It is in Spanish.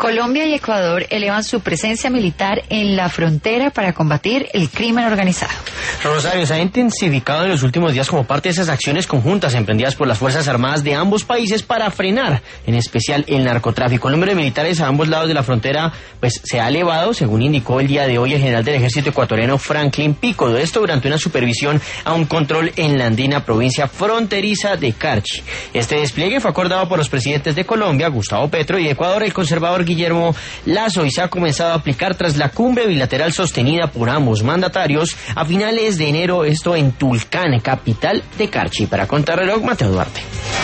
Colombia y Ecuador elevan su presencia militar en la frontera para combatir el crimen organizado. Rosario, se ha intensificado en los últimos días como parte de esas acciones conjuntas emprendidas por las Fuerzas Armadas de ambos países para frenar, en especial, el narcotráfico. El número de militares a ambos lados de la frontera se ha elevado, según indicó el día de hoy el general del ejército ecuatoriano Franklin Pico. Esto durante una supervisión a un control en la andina provincia fronteriza de Carchi. Este despliegue fue acordado por los presidentes de Colombia, Gustavo Petro, y de Ecuador, el conservador Guillermo Lasso, y se ha comenzado a aplicar tras la cumbre bilateral sostenida por ambos mandatarios a finales de enero, esto en Tulcán, capital de Carchi. Para Contrarreloj, Mateo Duarte.